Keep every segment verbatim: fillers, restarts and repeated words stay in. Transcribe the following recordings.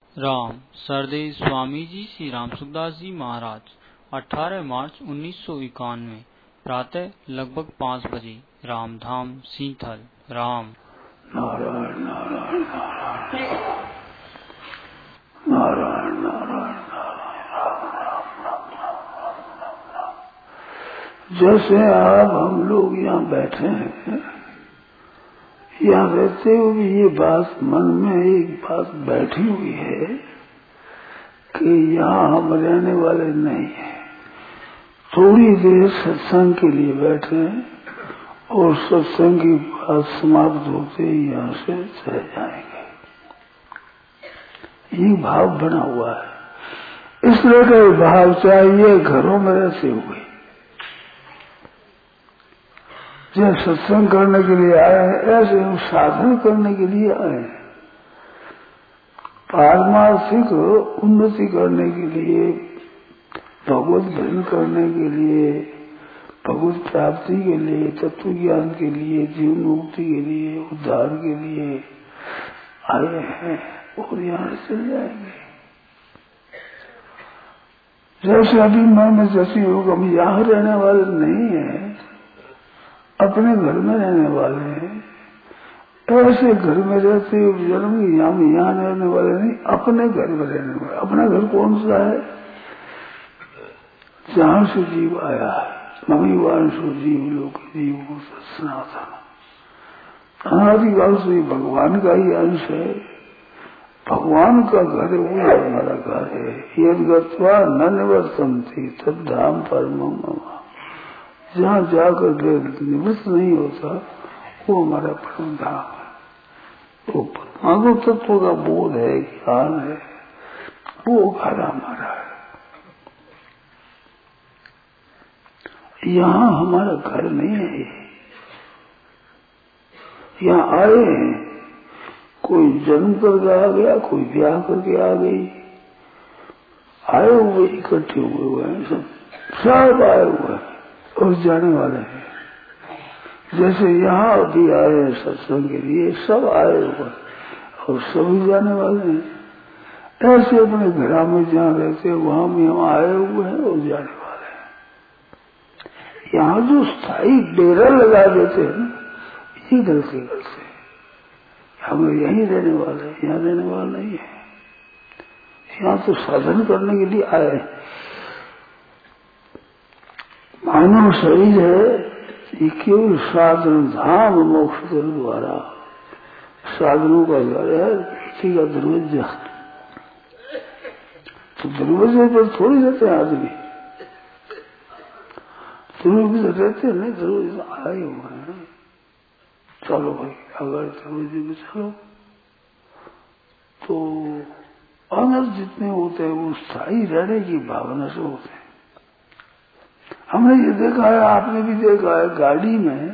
राम सरदेव स्वामी जी श्री राम सुखदास जी महाराज अठारह मार्च उन्नीस सौ इक्यानवे प्रातः लगभग पाँच बजे रामधाम सीथल। राम नारायण नारायण नारायण नारायण नारायण नारायण। जैसे आप हम लोग यहाँ बैठे हैं, यहाँ रहते हुए भी ये बात मन में एक बात बैठी हुई है कि यहाँ हम रहने वाले नहीं हैं। थोड़ी देर सत्संग के लिए बैठे हैं और सत्संग की बात समाप्त होते ही यहाँ से चले जाएंगे। ये भाव बना हुआ है। इस तरह का भाव चाहिए घरों में रहते हुए। जब सत्संग करने के लिए आए हैं, ऐसे हम साधन करने के लिए आए हैं, पारमार्थिक उन्नति करने के लिए, भगवत भजन करने के लिए, भगवत प्राप्ति के लिए, तत्व ज्ञान के लिए, जीवन मुक्ति के लिए, उद्धार के लिए आए हैं और यहाँ से चले जाएंगे। जैसे अभी मन में जैसी होगा, हम यहाँ रहने वाले नहीं है, अपने घर में रहने वाले हैं। ऐसे घर में रहते जन्म यहाँ में यहाँ रहने वाले नहीं, अपने घर में रहने वाले। अपना घर कौन सा है? जहाँ से जीव आया है। मम्मी वांशु जीव लोग जीव सनातन अनादिकाल से भगवान का ही अंश है। भगवान का घर वो हमारा घर है। यद गत्वा न निवर्तन्ति तद धाम परमं मम। जहाँ जाकर के निवृत्त नहीं होता वो हमारा परम धाम है। वो परमाणु तत्व का बोध है, ज्ञान है, वो घर हमारा है। यहाँ हमारा घर नहीं है। यहाँ आए हैं, कोई जन्म करके आ गया, कोई ब्याह करके आ गई, आए हुए इकट्ठे हुए हुए हैं, सब सब आए हुए हैं और जाने वाले हैं। जैसे यहाँ अभी आए हैं सत्संग के लिए, सब आए हुए और सभी जाने वाले हैं। ऐसे अपने घर में जहाँ रहते हैं वहां भी हम आए हुए हैं और जाने वाले हैं। यहाँ जो स्थायी डेरा लगा देते हैं ये गलती करते हैं। हम यहीं रहने वाले हैं, यहाँ रहने वाले नहीं है। यहाँ तो साधन करने के लिए आए हैं। मानव शरीर है, ये केवल साधन धाम मोक्ष के द्वारा साधनों का घर है। किसी का दरवाजा, तो दरवाजे पर थोड़ी रहते हैं आदमी, दरवाजे रहते नहीं, दरवाजे आए हुए हैं। चलो भाई अगर दरवाजे में चलो तो अंदर जितने होते हैं वो स्थायी रहने की भावना से होते हैं। हमने ये देखा है, आपने भी देखा है, गाड़ी में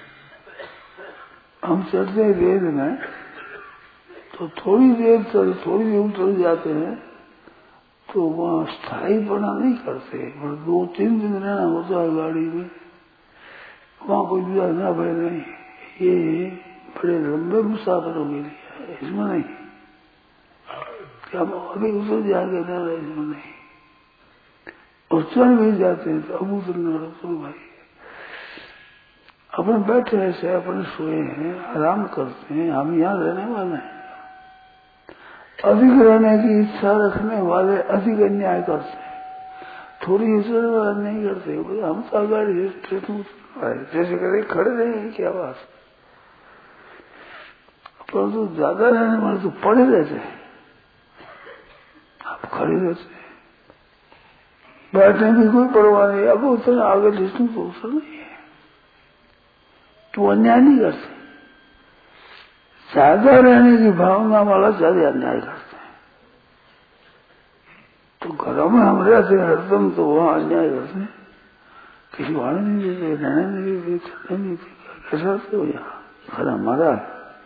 हम चढ़ते हैं रेल में तो थोड़ी देर चल थोड़ी देर उतर जाते हैं तो वहाँ स्थायी बना नहीं करते, पर दो तीन दिन रहना होता है गाड़ी में। वहाँ कोई भी ना भाई नहीं, ये बड़े लंबे मुसाफिरों के लिए है, इसमें नहीं। क्या अभी उतर जाएंगे ना, इसमें नहीं। और चल भी जाते हैं तो अब उतरना तो भाई अपने बैठे ऐसे अपने सोए हैं, आराम करते हैं। हम यहाँ रहने वाले हैं। अधिक रहने की इच्छा रखने वाले अधिक अन्याय करते हैं, थोड़ी इच्छा वाले नहीं करते। हम तो गाड़ी जैसे कहते खड़े रहेंगे, क्या बात। परंतु ज्यादा रहने वाले तो पड़े रहते हैं, आप खड़े रहते हैं। बैठने की कोई परवाह नहीं। अब उतना आगे लिखने को उतर नहीं है तो अन्याय नहीं करते। ज्यादा रहने की भावना वाला ज्यादा अन्याय करते हैं। तो घरों में हम रहते हैं हरदम, तो वहां अन्याय करते हैं। किसी वाले नहीं देते, रहने नहीं देते, चलने नहीं देते। कैसा तो यहाँ घर हमारा है।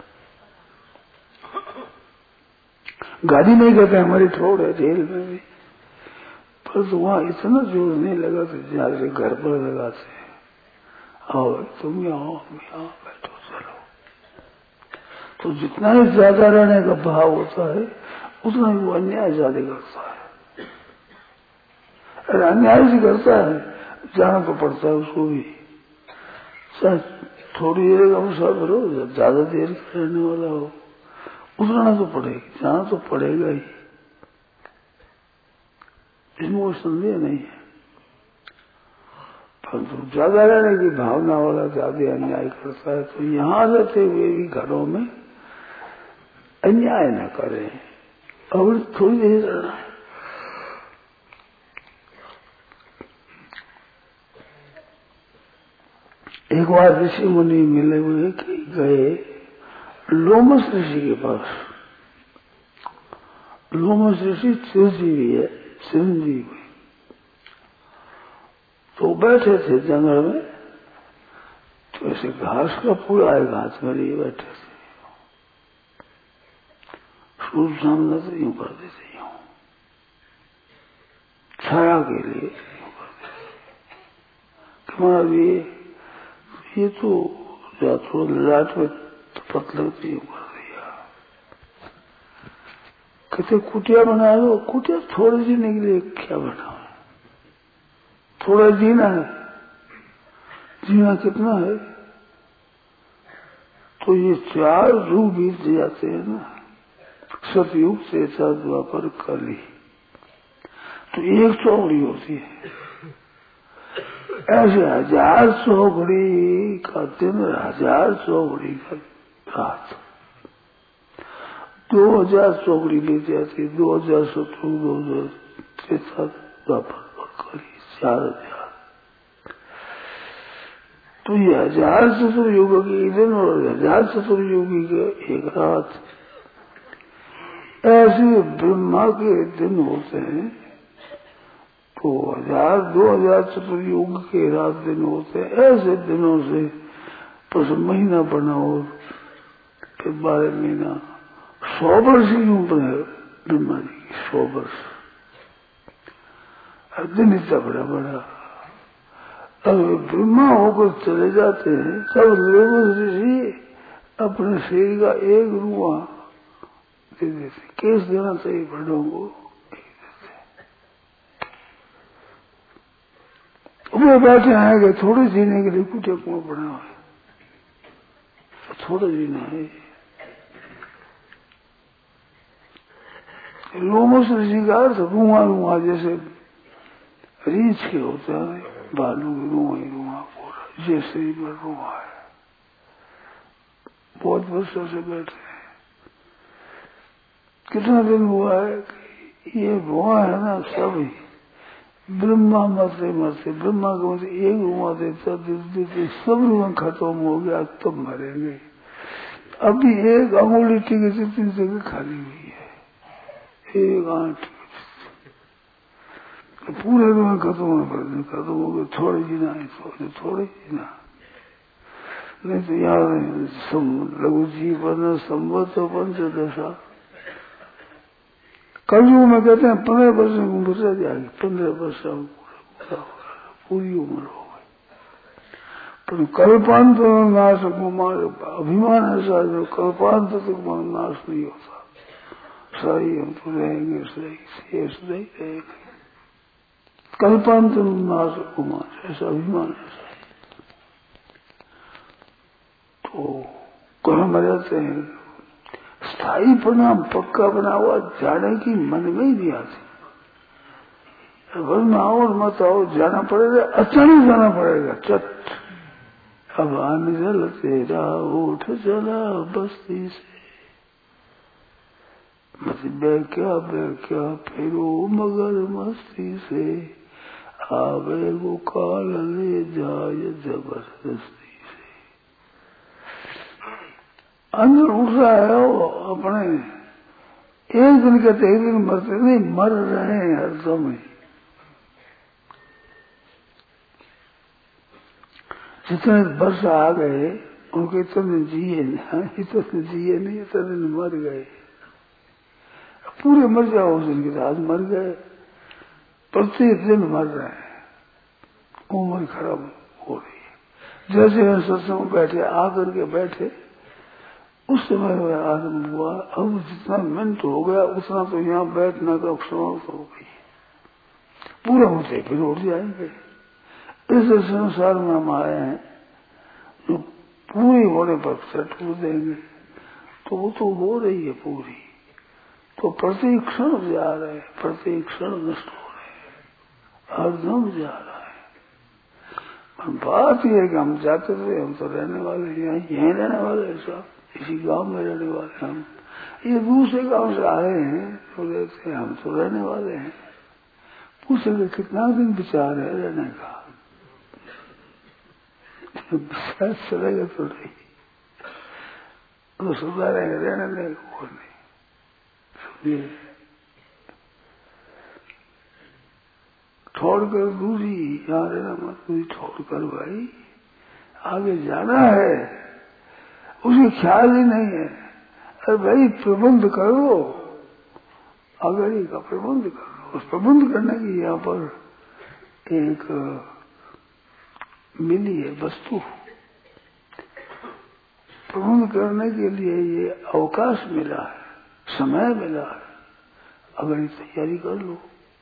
गाड़ी नहीं कहते हमारी ठोड़ है, जेल में भी। पर तो वहां इतना जोर नहीं लगा तो जाके घर पर लगाते हैं। आओ तुम यहाँ हम यहाँ बैठो चलो। तो जितना ही ज्यादा रहने का भाव होता है उतना ही वो अन्याय ज्यादा करता है। अरे अन्याय से करता है, जाना तो पड़ता है उसको भी। थोड़ी देर का मुसाफिर हो, ज्यादा देर का रहने वाला हो, उतरना तो पड़ेगा, जाना तो पड़ेगा ही, इसमें कोई संदेह नहीं है। परंतु ज्यादा रहने की भावना वाला ज्यादा अन्याय करता है, तो यहां रहते हुए भी घरों में अन्याय न करें, और थोड़ी देर रहना है। एक बार ऋषि मुनि मिले हुए कि गए लोमस ऋषि के पास। लोमस ऋषि चिरंजीवी है, चिरंजीवी। तो बैठे थे जंगल में, तो ऐसे घास का पूरा एक हाथ में लिए बैठे थे। सूर्य सामने तो यूं कर देते, यूं छाया के लिए यूं कर देते। तुम्हारा ये ये तो थोड़ा लाट में तपत लगती यूं कर दिया। कहते कुटिया बना लो। कुटिया थोड़ी जीने के लिए क्या बनाओ, थोड़ा जीना है, जीना कितना है? तो ये चार युग बीत जाते हैं ना, सतयुग से द्वापर कली, तो एक चौकड़ी होती है। ऐसे हजार चौकड़ी का दिन, हजार चौकड़ी का रात, दो हजार चौकड़ी बीत जाती है। दो हजार सतयुग, दो हजार त्रेता द्वापर कली, चार हजार। तो ये हजार चतुर्युग की दिन और हजार चतुर्युगी के एक रात, ऐसे ब्रह्मा के दिन होते हैं। तो हजार दो हजार चतुर्युग के रात दिन होते हैं। ऐसे दिनों से बस महीना बनाओ, फिर बारह महीना, सौ वर्ष ही उम्र है ब्रह्मा जी की, सौ वर्ष। हर दिन इतना बड़ा बड़ा। अब ब्रह्मा होकर चले जाते हैं, तब लोमस ऋषि अपने शरीर का एक रुआ दे देते। केस देना चाहिए बड़ों को, वो बैठे आएंगे थोड़े जीने के लिए, कुछ कुआं बना है, थोड़ा जीना है। लोमस ऋषि का अर्थ रुआ रुआ, जैसे रीछ के होता है, बालू रुआ ही रुआ पूरा, जैसे ही में रुआ है। बहुत वर्षों से बैठे हैं। कितना दिन हुआ है कि ये रुआ है ना, सब ब्रह्मा मरते मरते, ब्रह्मा को मरते एक रुआ देता देते, सब रुआ खत्म हो गया, तब मरेंगे। अभी एक अंगुली टिके जितनी जगह खाली हुई है, एक आंट पूरे रुआ खत्म होने पर खत्म हो गए। थोड़े जीना है, थोड़े थोड़े जीना, नहीं तो याद लघु जीवन संवत पंचदशा। कलयुग में कहते हैं पंद्रह वर्ष की उम्र रह जाएगी, पंद्रह वर्ष पूरी उम्र हो गई। पर कल्पांत नाश कुमार, अभिमान ऐसा जो कल्पांत तक नाश नहीं होता। सही हम तो रहेंगे, सही शेष नहीं रहेंगे। कल्पांत नाश कुमार, ऐसा अभिमान ऐसा। तो कहाँ मर जाते हैं, स्थाई परिणाम पक्का बना हुआ जाने की मन में ही नहीं आती। बस आओ और मत आओ, जाना पड़ेगा, अचानक जाना पड़ेगा। चट अब आने चल तेरा उठ चला बस्ती से, बस बैक्या बैक्या फेरो मगर मस्ती से, आवे वो काल ले जाए जबरदस्ती। अंदर उठ रहा है वो अपने, एक दिन कहते एक दिन मरते नहीं, मर रहे हैं हर समय। जितने वर्ष आ गए उनके इतने जिए नहीं, इतने जिए नहीं, इतने दिन मर गए। पूरे मर जाओ उस दिन के साथ मर गए, प्रत्येक दिन मर रहे हैं, उम्र खराब हो रही है। जैसे सत्संग बैठे, आकर के बैठे, उस समय में आरंभ हुआ। अब जितना मिनट हो गया उतना तो यहाँ बैठना का समाप्त हो गई, पूरा होते फिर उठ जाएंगे। इस संसार में हम आए हैं जो पूरी होने पर सेट हो देंगे, तो वो तो हो रही है पूरी, तो प्रति क्षण जा रहे हैं, प्रति क्षण नष्ट हो रहे हैं, हरदम जा रहा है। बात यह है कि हम जाते थे, हम तो रहने वाले हैं, यहीं रहने वाले हैं, सब इसी गांव में रहने वाले हम। ये दूसरे गांव से आए हैं तो रहते हैं, हम तो रहने वाले हैं। पूछेंगे कितना दिन विचार है रहने का, विचार चलेगा तो नहीं, तो सुधारेंगे, रहने देंगे वो नहीं। सुनिए, छोड़कर दूरी, यहाँ रहना मत, दूरी छोड़कर भाई आगे जाना है, उसे ख्याल ही नहीं है। अरे भाई प्रबंध करो, आगे का प्रबंध करो। उस प्रबंध करने की यहाँ पर एक मिली है वस्तु, प्रबंध करने के लिए ये अवकाश मिला है, समय मिला है, अगर ये तैयारी कर लो।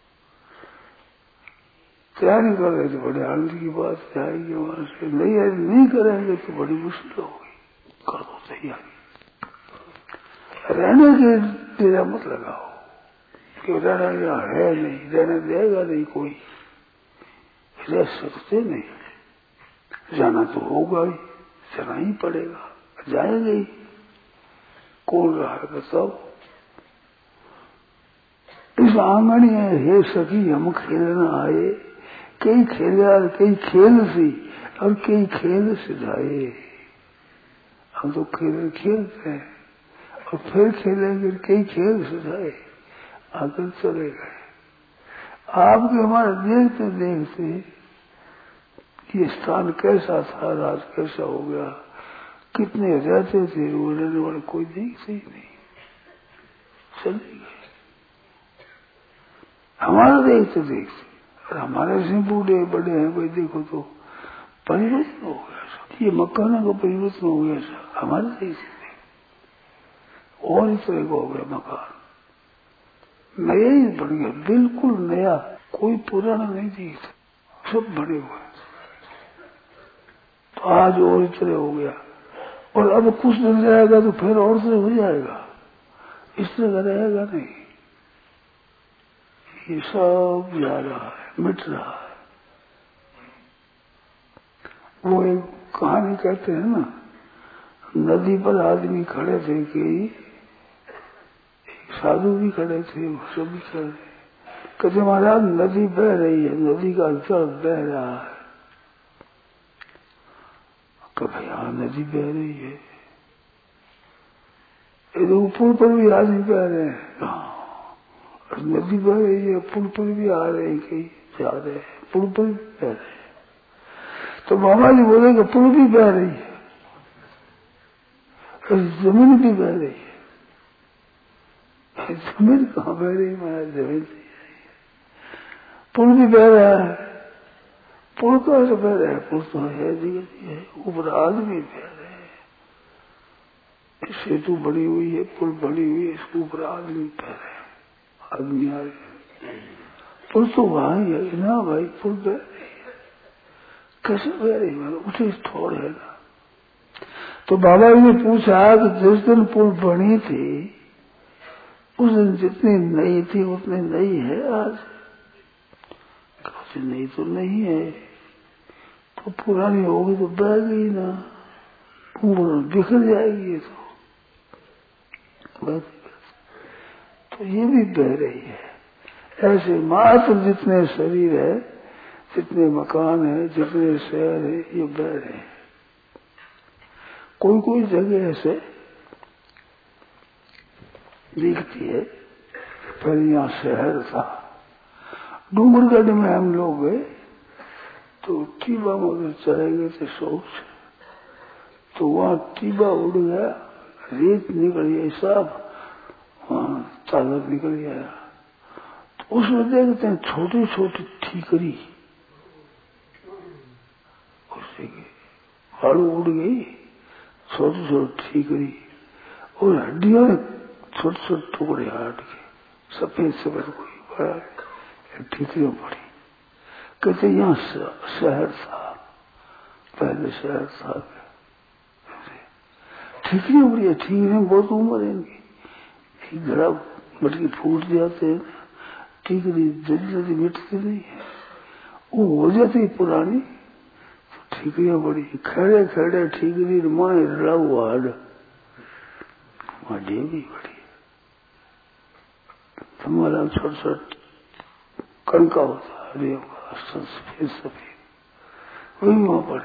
तैयारी कर रहे तो बड़े आनंद की बात जाएगी वहां से, नहीं नहीं करेंगे तो बड़ी मुश्किल होगी। कर दो तैयारी, रहने के डेरा मत लगाओ कि रहना यहाँ है नहीं, रहने देगा नहीं कोई, रह सकते नहीं, जाना तो होगा ही, जाना ही पड़ेगा, जाएंगे ही, कौन रहेगा सब। इस आंगन में हे सखी हम खेलना आए, कई खेला कई खेल सी और कई खेल सिधाए। हम तो खेल खेलते हैं और फिर खेलेंगे, कई खेल सिधाए, आकर चले गए। आपके हमारे देखते देखते ये स्थान कैसा था, राज कैसा हो गया, कितने रहते थे, वो रहने वाले कोई देखते ही नहीं, चले गए। हमारा देखते देखते और हमारे से बूढ़े बड़े हैं भाई, देखो तो परिवर्तन हो गया सब, ये मकानों का परिवर्तन हो गया सब, हमारे देखते और इस तरह का हो गया मकान, नया ही बन गया, बिल्कुल नया, कोई पुराना नहीं दिखता, सब बड़े हुए। तो आज और इस तरह हो गया, और अब कुछ दिन रहेगा तो फिर और तरह हो जाएगा, इस तरह का रहेगा नहीं। ये सब जा रहा है, मिट रहा है। वो एक कहानी कहते हैं ना, नदी पर आदमी खड़े थे कि एक साधु भी खड़े थे, वो सब भी खड़े थे, कहते महाराज नदी बह रही है, नदी का जल बह रहा है। कभी यहाँ नदी बह रही है, इधर ऊपर पर भी आदमी बह रहे हैं, नदी बह रही है, पुल पर भी आ रहे हैं, कहीं जा रहे हैं, पुल पर भी बह रहे हैं। तो बाबा जी बोले कि पुल भी बह रही है, जमीन भी बह रही है। जमीन कहाँ बह रही है महाराज, जमीन से पुल भी बह रहा है, पुल कहाँ से बह रहा है, पुल तो है जगह है, ऊपर आदमी बह रहे हैं, सेतु बनी हुई है, पुल बनी हुई है, इसके ऊपर आदमी बह रहे हैं, आदमी आ रहे, पुल तो वहां ही है ना भाई, पुल बह रही है, कैसे बह रही है, उसे थोड़ है ना। तो बाबा जी ने पूछा कि जिस दिन पुल बनी थी उस दिन जितनी नई थी उतनी नई है आज, कहते नहीं तो नहीं है, तो पुरानी होगी तो बह गई ना, बिखर जाएगी, तो तो ये भी बह रही है। ऐसे मात्र जितने शरीर है, जितने मकान है, जितने शहर है, ये बह रहे हैं। कोई कोई जगह ऐसे दिखती है, पहले यहाँ शहर था, डूंगरगढ़ में हम लोग गए तो टीबा में चलेंगे थे सोच, तो वहाँ टीबा उड़ गया, रेत निकल गई, सब वहाँ चादर निकल गया, तो उसमें देखते हैं छोटी छोटी ठीकरी, उससे बालू उड़ गई, छोटी छोटी ठीकरी, और हड्डियों में छोटे छोटे टुकड़े हाट के सफेद सफेद कोई बड़ा ठीकरियों पड़ी। कहते यहाँ शहर था, पहले शहर था। ठीकरियों पड़ी है, ठीकरियों बहुत उम्र है इनकी। घड़ा मटकी फूट जाते हैं, ठीकरी जल्दी जल्दी मिटती नहीं है, वो हो जाती पुरानी। तो ठीकरियां बड़ी खड़े खड़े ठीकरी माए रड़ा हुआ हाड हड्डी भी बड़ी। तुम्हारा छोटा छोटा कणका होता है हड्डियों का, सफेद सफेद, वही वहां पड़े।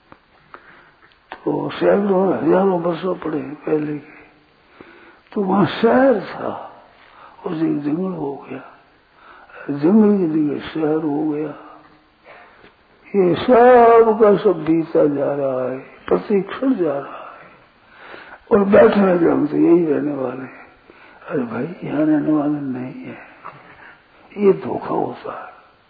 तो सैकड़ों हजारों वर्षों पड़े पहले के। तो वहां शहर था, उस एक जंगल हो गया, जंगल की जगह शहर हो गया। ये सब का सब बीता जा रहा है, प्रतिक्षण जा रहा है। और बैठे हैं हम तो यही रहने वाले हैं। अरे भाई यहाँ रहने वाले नहीं है, ये धोखा होता है।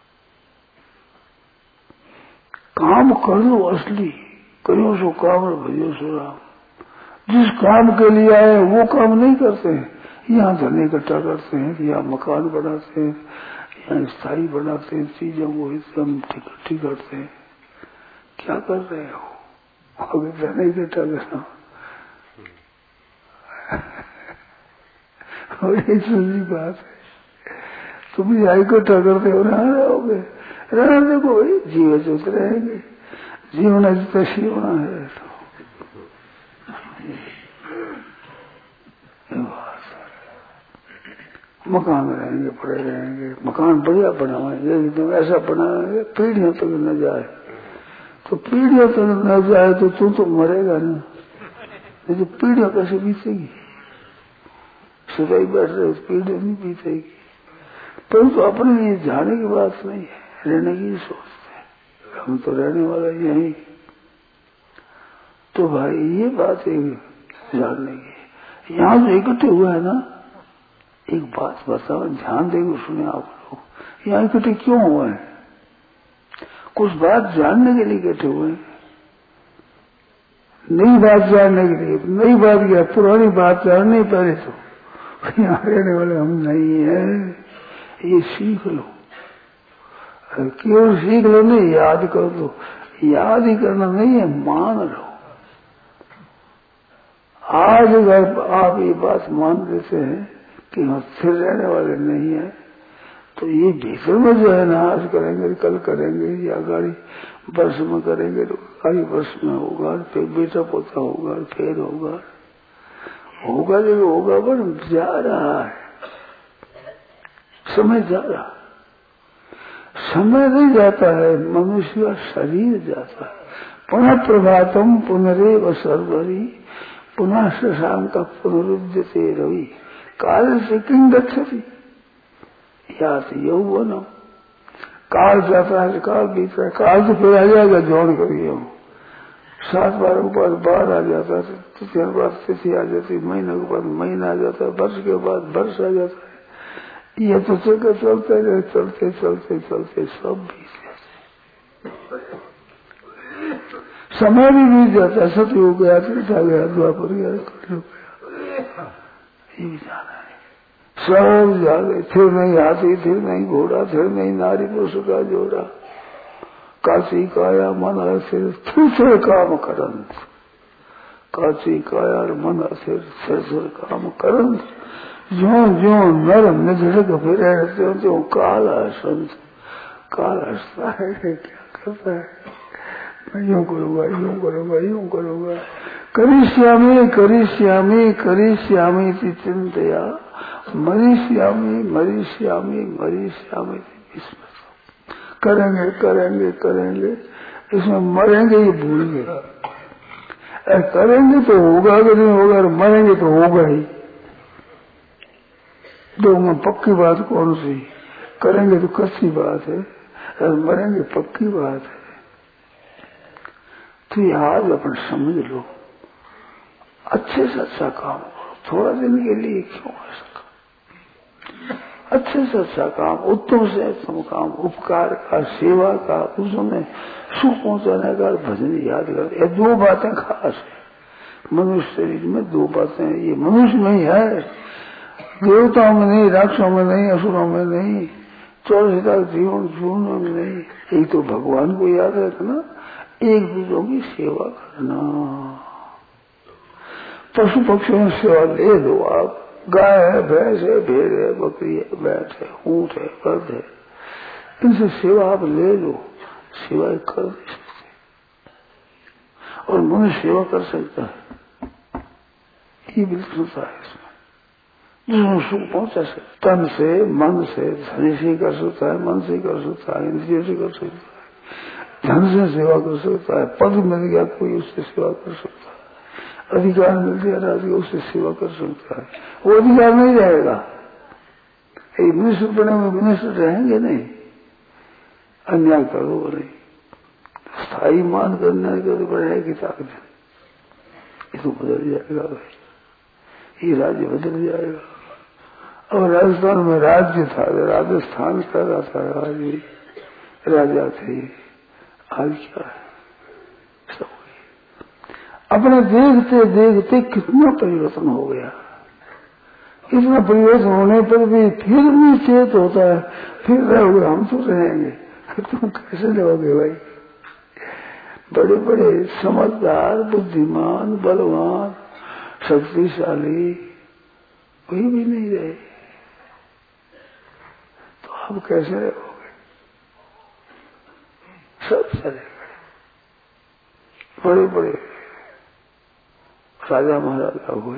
काम कर लो असली, करो सो काम और भजो सो राम। जिस काम के लिए आए वो काम नहीं करते हैं, यहाँ धन इकट्ठा करते हैं, यहाँ मकान बनाते हैं, यहाँ स्थायी बनाते हैं, चीजों को एकदम इकट्ठी करते हैं। क्या कर रहे हो? अभी धन इकट्ठा करना और ये सही बात है। तुम यहाँ इकट्ठा करते हो, रहा रहोगे, रहना देखो भाई, जीवन जोत रहेंगे, जीवन जितना सीवना है। तो मकान रहेंगे, पड़े रहेंगे, मकान बढ़िया बनाएंगे, एकदम ऐसा बनाएंगे पीढ़ियों तक न जाए। तो पीढ़ियों तक न जाए तो तू तो मरेगा ना, नहीं तो पीढ़ियों कैसे बीतेगी? सदाई बैठ रहे तो पीढ़ियों नहीं बीतेगी। परंतु तो अपने लिए जाने की बात नहीं है, रहने की सोचते हैं, हम तो रहने वाला यही। तो भाई ये बात है जानने की। यहाँ जो इकट्ठे हुए है ना, एक बात बताओ, ध्यान देंगे सुने आप लोग, यहाँ इकट्ठे क्यों हुए हैं? कुछ बात जानने के लिए इकट्ठे हुए हैं, नई बात जानने के लिए। नई बात क्या, पुरानी बात जाननी पहले तो। यहाँ रहने वाले हम नहीं है, ये सीख लो। क्यों सीख लो? नहीं याद कर दो, याद ही करना नहीं है, मान लो। आज अगर आप ये बात मान देते हैं कि हम स्थिर रहने वाले नहीं है, तो ये भीतर में जो है ना, आज करेंगे कल करेंगे, या गाड़ी वर्ष में करेंगे तो गाड़ी वर्ष में होगा, फिर बेटा पोता होगा, फिर होगा होगा जो होगा, पर जा रहा है, समय जा रहा। समय नहीं जाता है, मनुष्य का शरीर जाता है। पुनः प्रभातम पुनरेव सर्वरी पुनः शशांक पुनरुद्यते रवि काल से किंग गच्छति याति यौवनम। काल जाता है, काल बीता है, काल तो फिर आ जाएगा, जोड़ करिए हम सात बार के बाद बार आ जाता है, तिथि के बाद तिथि आ जाती है, महीने के बाद महीना आ जाता है, वर्ष के बाद वर्ष आ जाता है। ये तो चलते चलते रहे, चलते चलते चलते सब बीत जाते, समय भी बीत जाता है। सतयुग गया, त्रेता गया, द्वापर गया, कलयुग गया, ये भी जाना है। सब जा गए, फिर नहीं हाथी, फिर नहीं घोड़ा, फिर नहीं नारी पुरुष का जोड़ा। काची काया मन असिर फिर फिर काम करंत, काची काया मन असिर फिर फिर काम करंत। जो जो नर निधड़क फिर रहते हो, जो काल संत काल हंसता है, क्या करता है, मैं यूं करूंगा, यूं करूंगा, यूं करूंगा, करिष्यामि करिष्यामि करिष्यामि इति चिंतया मरिष्यामि मरिष्यामि मरिष्यामि इसमें करेंगे करेंगे करेंगे, इसमें मरेंगे ये भूल गए। करेंगे तो होगा कि नहीं होगा, और मरेंगे तो होगा ही। दो में पक्की बात कौन सी? करेंगे तो कच्ची बात है, और मरेंगे पक्की बात है। तो ये आज अपन समझ लो, अच्छे से अच्छा काम करो, थोड़ा दिन के लिए क्यों ऐसा काम, अच्छे से अच्छा काम, उत्तम से उत्तम काम, उपकार का, सेवा का, उसमें सुख पहुंचाने का, भजन याद कर। ये दो बातें खास है, मनुष्य शरीर में दो बातें हैं, ये मनुष्य में ही है, देवताओं में नहीं, राक्षसों में नहीं, असुरों में नहीं, चौदह लाख जीवन जीवनों में नहीं। एक तो भगवान को याद रखना, एक दूसरों की सेवा करना। पशु पक्षियों की सेवा ले लो आप, गाय है, भैंस है, भेड़ है, बकरी है, बैठ है, ऊंट है, बर्द है, इनसे सेवा आप ले लो, सेवा कर नहीं सकते। और मनुष्य सेवा कर सकता है, ये बिल्कुल है इसमें, जिसमें सुख पहुंचा सकता, तन से, मन से, धन से कर सकता है, मन से कर सकता है, इंद्रियों से कर सकता है, धन से सेवा कर सकता है, पद मिल गया कोई उससे सेवा कर सकता है, अधिकार मिल गया राज्य उससे सेवा कर सकता है। वो अधिकार नहीं रहेगा, मिनिस्टर बने हुए मिनिस्टर रहेंगे नहीं, अन्याय करो नहीं, स्थायी मान कर अन्याय करो बढ़ेगी ताकत, ये तो बदल जाएगा भाई, ये राज्य बदल जाएगा। और राजस्थान में राज्य था, राजस्थान का था, आज भी राजा थे, आज क्या है, सब अपने देखते देखते कितना परिवर्तन हो गया। इतना परिवर्तन होने पर भी फिर भी चेत होता है, फिर रहोगे, हम तो रहेंगे, तुम कैसे रहोगे भाई। बड़े बड़े समझदार, बुद्धिमान, बलवान, शक्तिशाली कोई भी नहीं रहे, तो आप कैसे रहोगे, सब चले गए। बड़े बड़े राजा महाराजा हुए,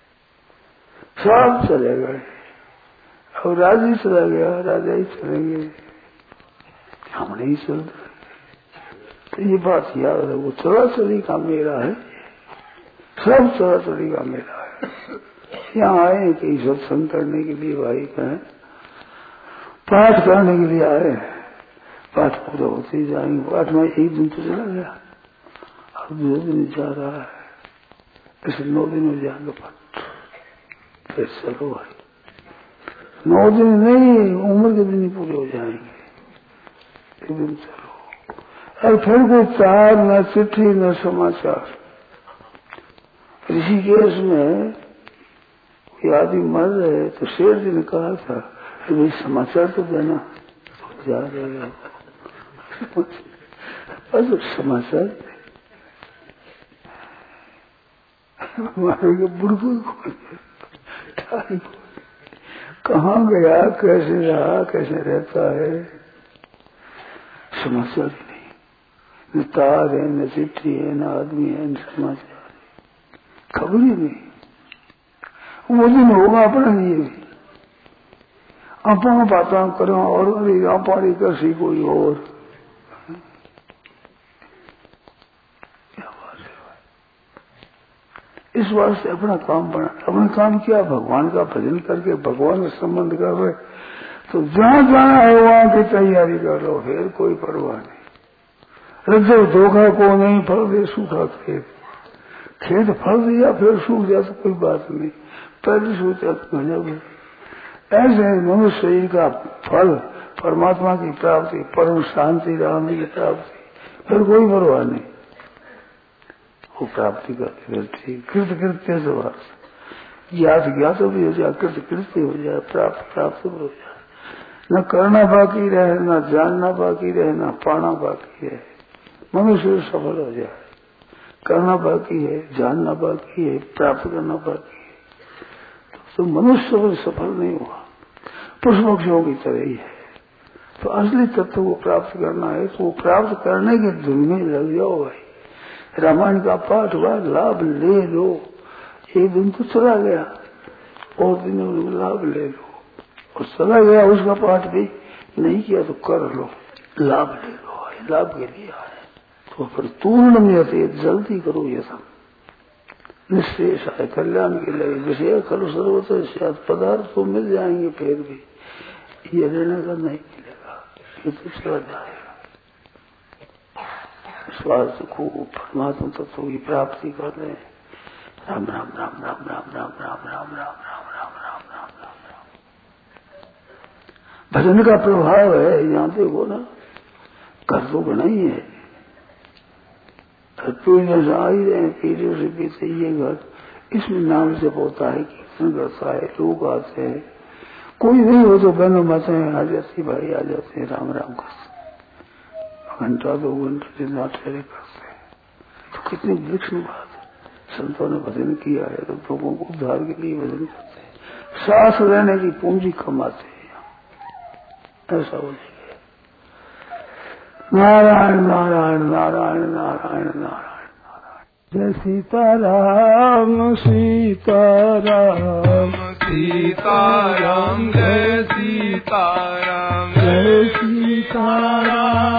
सब चले गए, और राज ही चला गया, राजा ही चलेंगे, हम नहीं चलते। तो ये बात याद है, वो चला चली का मेरा है, सब चला चली का मेरा है। यहाँ आए कि सत्संग करने के लिए भाई कहें, पाठ करने के लिए आए, पाठ पूरा होते ही जाएंगे। पाठ में एक दिन तो चला गया, अब दो दिन जा रहा है, ऐसे नौ दिन हो जाएंगे पाठ, फिर चलो भाई, नौ दिन नहीं, उम्र के दिन ही पूरे हो जाएंगे, एक दिन चलो। और फिर कोई चार, न चिट्ठी, न समाचार। ऋषिकेश में कोई आदमी मर रहे तो शेर जी ने कहा था, भाई समाचार तो देना, जा रहे बस समाचार हमारे बुढ़बुल कहाँ गया, कैसे रहा, कैसे रहता है, समाचार ही नहीं, न तार है, न चिट्ठी है, न आदमी है, न समाचार, खबर ही नहीं। वो दिन होगा अपना लिए भी, अपना बातें करो और पानी कर सी कोई और, क्या बात है। इस वास्ते अपना काम बना, अपना काम किया, भगवान का भजन करके भगवान का संबंध कर रहे, तो जहां जाना है वहां की तैयारी कर लो, फिर कोई परवाह नहीं। रज्जो धोखा को नहीं, फल दे सूखा खेत, खेत फल दिया फिर सूख जाए तो कोई बात नहीं, पहले सोचा गजब है। ऐसे मनुष्य शरीर का फल परमात्मा की प्राप्ति, परम शांति, राम की प्राप्ति, फिर कोई परवाह नहीं, वो प्राप्ति करते फिर ठीक, कृत कृत्य से वार्ता, ज्ञात ज्ञात भी हो जाए, कृत कृत्य हो जाए, प्राप्त प्राप्त हो जाए, न करना बाकी रहे, न जानना बाकी रहे, न पाना बाकी रहे, मनुष्य सफल हो जाए। करना बाकी है, जानना बाकी है, प्राप्त करना बाकी है, तो, तो मनुष्य सफल नहीं हुआ, पुष्प पक्षियों की तरह ही है। तो असली तत्व को प्राप्त करना है, तो वो प्राप्त करने की धुन में लग जाओ भाई। रामायण का पाठ हुआ, लाभ ले लो, एक दिन तो चला गया, और दिनों में लाभ ले लो, और चला गया उसका पाठ भी नहीं किया तो कर लो, लाभ ले लो, लाभ के लिए आए तो फिर पूर्ण में जल्दी करो, ये सब निश्चेष है कल्याण के लिए, विषय खलु सर्वत्र पदार्थ तो मिल जाएंगे, फिर भी ये लेने का नहीं मिलेगा, ये तो चला जाएगा। स्वास्थ्य को परमात्मा तत्व की प्राप्ति कर ले। राम राम राम राम राम राम राम राम राम राम राम राम राम राम राम। भजन का प्रभाव है, यहाँ देखो ना, कर तो बना ही है, पीढ़ियों से आ ही रहे हैं, पीढ़ियों से पीछे ये घर, इसमें नाम से होता है, कीर्तन करता है, लोग आते हैं, कोई नहीं हो तो बहनों माताएं आ जाती, भाई आ जाते हैं, राम राम करते, घंटा दो घंटे दिन ठहरे करते हैं। तो कितनी विलक्षण बात है, संतों ने भजन किया है तो लोगों को उद्धार के लिए भजन करते हैं, सांस रहने की पूंजी कमाते हैं, ऐसा हो जाए। नारायण नारायण नारायण नारायण नारायण नारायण। जय सीताराम सीताराम सीताराम जय सीताराम जय सीताराम